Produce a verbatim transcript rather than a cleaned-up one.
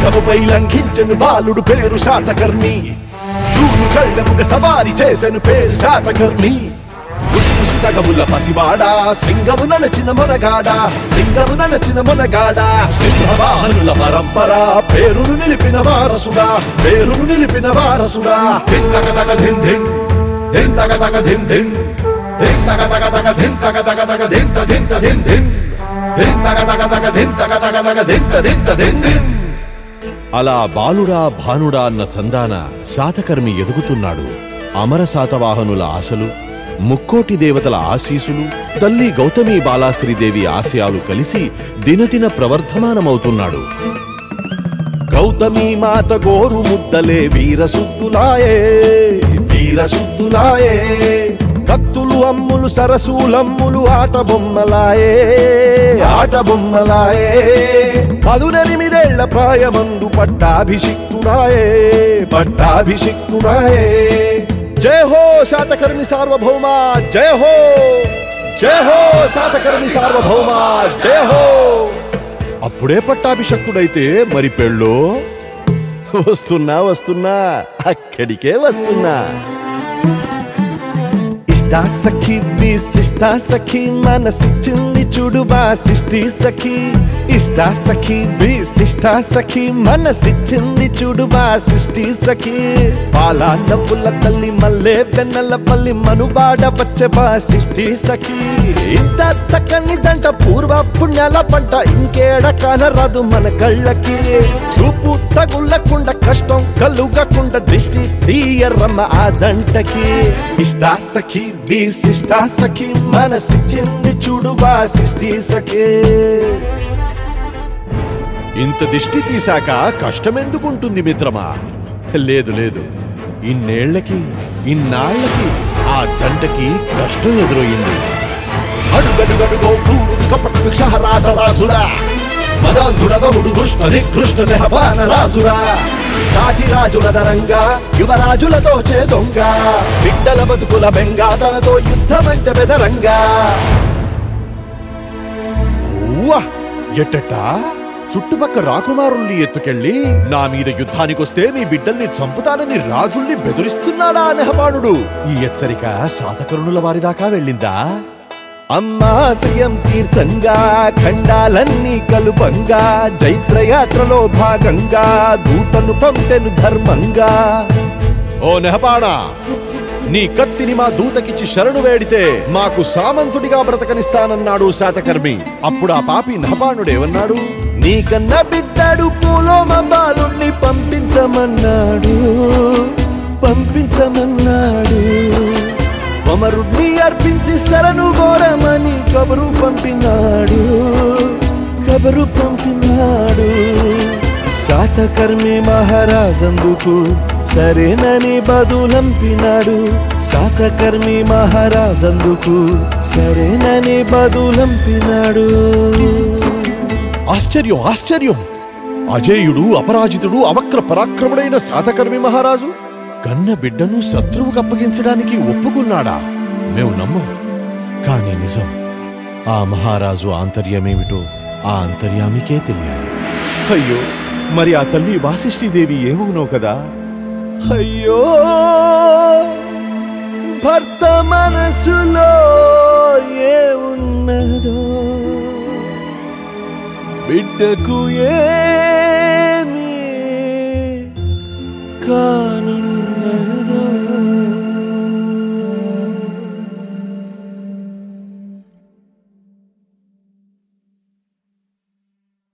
సింగముపై లంఘించను బాలుడు పేరు శాతకర్ణి సూలు కళ్ళముగ సవారి చేసెను పేరు శాతకర్ణి ముసిముసి తగముల పసివాడా సింగము నలచిన మొనగాడా సింగము నలచిన మొనగాడా సింహవాహనుల పరంపర పేరును నిలిపిన వారసుడా పేరును నిలిపిన వారసుడా ధింతక తగ ధిం ధిం ధింతక తగ ధిం ధిం ధింతక తగ తగ ధింతక తగ తగ ధింత ధింత ధిం ధిం ధింతక తగ తగ ధింతక తగ తగ ధింత ధింత ధిం ధిం. అలా బాలుడా భానుడా అన్న చందాన శాతకర్మి ఎదుగుతున్నాడు. అమర శాతవాహనుల ఆశలు, ముక్కోటి దేవతల ఆశీసులు, తల్లి గౌతమి బాలాశ్రీదేవి ఆశయాలు కలిసి దినదిన ప్రవర్ధమానమవుతున్నాడు. గౌతమి మాత గోరు ముద్దలే వీరశుద్ధులాయే వీరశుద్ధులాయే కత్తులు అమ్ములు సరసూలమ్ములు ఆట బొమ్మలాయే ఆట బొమ్మలాయే పదునెనిమిదేళ్ల ప్రాయమందు పట్టాభిషిక్తుడాయే పట్టాభిషిక్తుడాయే. జయ హో శాతకర్ణి సార్వభౌమ జయ హో జయ హో శాతకర్ణి సార్వభౌమ జయ హో. అప్పుడే పట్టాభిషక్తుడైతే మరి పెళ్ళో? వస్తున్నా వస్తున్నా అక్కడికే వస్తున్నా. ఇష్టా సఖి విశిష్టా సఖి మనసిచ్చింది చూడు వాసిష్ఠి సఖి ఇష్టా సఖి విశిష్టా సఖి మనసిచ్చింది చూడు వాసిష్ఠి సఖి పాలా నవ్వుల తల్లి మల్లె వెన్నెల పల్లి మనుబాడ వచ్చే వాసిష్ఠి సఖి ఇంత చక్కని దంట పూర్వ పుణ్యాల పంట ఇంకేడ కానరాదు మన కళ్ళకి చూపు తగులకుండా కష్టం కలుగకుండా దిష్టి తీయరమ్మ ఆ జంటకి ఇష్టా సఖి విశిష్టా సఖి మనసిచ్చింది చూడు వాసిష్ఠి సఖి. ఇంత దిష్టి తీశాక కష్టమెందుకుంటుంది మిత్రమా? లేదు లేదు, ఇన్నేళ్లకి ఇన్నాళ్లకి ఆ జంటకి కష్టం ఎదురయ్యింది. అడుగడుగడుగో క్రూరుడు కపట విక్షహరాట రాసురా మదాంధుడదముడు దుష్ట నికృష్ట నెహపాన రాసురా సాటి రాజుల దరంగా యువరాజులతో చేదొంగ బిడ్డల బతుకుల బెంగా తనతో యుద్ధమంటే బెదరంగా. ఎట్టట చుట్టుపక్క రాకుమారుల్ని ఎత్తుకెళ్లి నా మీద యుద్ధానికొస్తే మీ బిడ్డల్ని చంపుతానని రాజుల్ని బెదిరిస్తున్నాడా నెహపానుడు? ఈ హెచ్చరిక శాతకర్ణుల వారిదాకా వెళ్ళిందా? అమ్మాశయం తీర్చంగా ఖండాలన్నీ కలుపంగా జైత్రయాత్రలో భాగంగా దూతను పంపెను ధర్మంగా. ఓ నెహపాడా, నీ కత్తిని మా దూతకిచ్చి శరణు వేడితే మాకు సామంతుడిగా బ్రతకనిస్తానన్నాడు శాతకర్మి. అప్పుడు ఆ పాపి నెహపానుడేమన్నాడు? నీకన్నా బిడ్డాడు పూలోమ బాలుణ్ణి పంపించమన్నాడు పంపించమన్నాడు కొమరుణ్ణి అర్పించి శరణు ఘోరమని కబరు పంపినాడు కబరు పంపినాడు. శాతకర్మి మహారాజందుకు సరేనని బదులంపినాడు శాతకర్మి మహారాజందుకు సరేనని బదులంపినాడు. ఆశ్చర్యం ఆశ్చర్యం! అజేయుడు అపరాజితుడు అవక్ర పరాక్రముడైన శాతకర్మి మహారాజు కన్న బిడ్డను శత్రువుకు అప్పగించడానికి ఒప్పుకున్నాడా? మేము నమ్మం, కానీ నిజం. ఆ మహారాజు ఆంతర్యమేమిటో ఆ అంతర్యామికే తెలియాలి. అయ్యో, మరి ఆ తల్లి వాసిష్ఠీదేవి ఏమవునో కదా? అయ్యో, భర్త మనసులో ఏమున్నదో బిడ్డకు ఏ